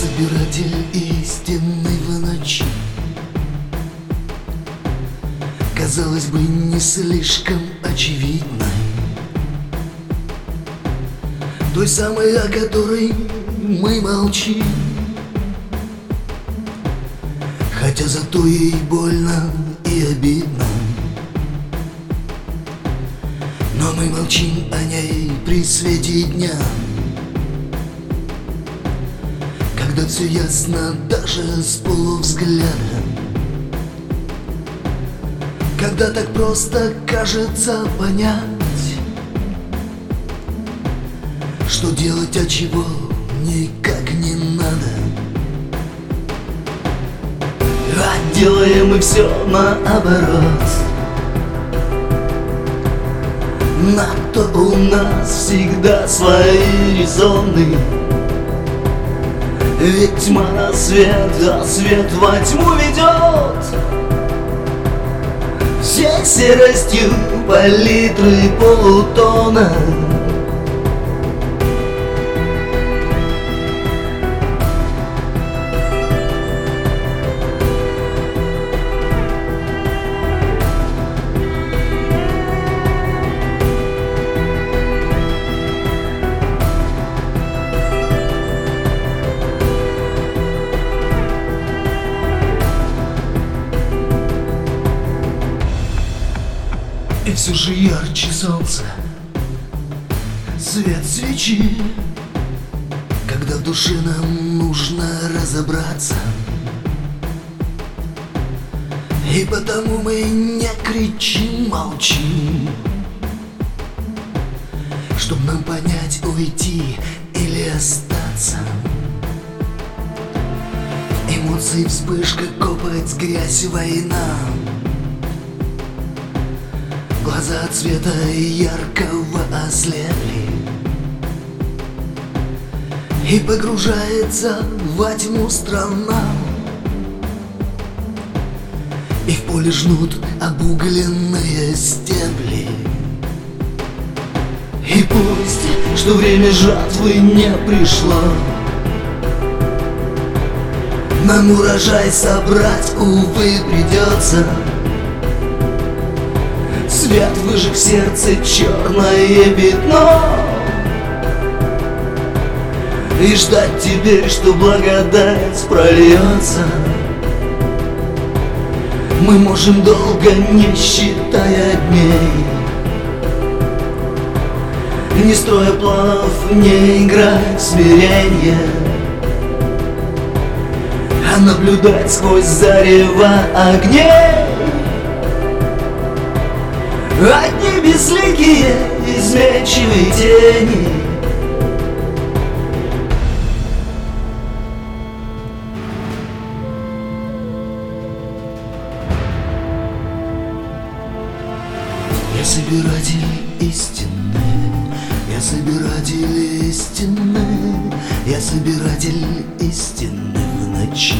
собиратель истины в ночи. Казалось бы, не слишком очевидно, той самой, о которой мы молчим, хотя зато ей больно и обидно. Но мы молчим о ней при свете дня, когда все ясно даже с полувзгляда, когда так просто кажется понять, что делать, а чего никак не надо. А делаем мы все наоборот. На то у нас всегда свои резоны. Ведь тьма на свет, а свет во тьму ведет. Всей серостью палитры полутона. И все же ярче солнца свет свечи, когда в душе нам нужно разобраться. И потому мы не кричим, молчим, чтоб нам понять, уйти или остаться. Эмоции, вспышка, копоть, грязь, война. Глаза цвета яркого ослепли, и погружается во тьму страна. И в поле жнут обугленные стебли. И пусть, что время жатвы не пришло, нам урожай собрать, увы, придется. Свет выжег в сердце черное пятно, и ждать теперь, что благодать прольется, мы можем долго, не считая дней, не строя планов, не играть в смиренье, а наблюдать сквозь зарево огней. Одни безликие, изменчивые тени. Я собиратель истины, я собиратель истины, я собиратель истины в ночи.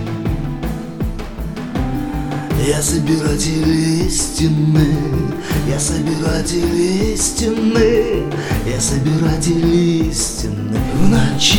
Я собиратель истины, я собиратель истины, я собиратель истины в ночи.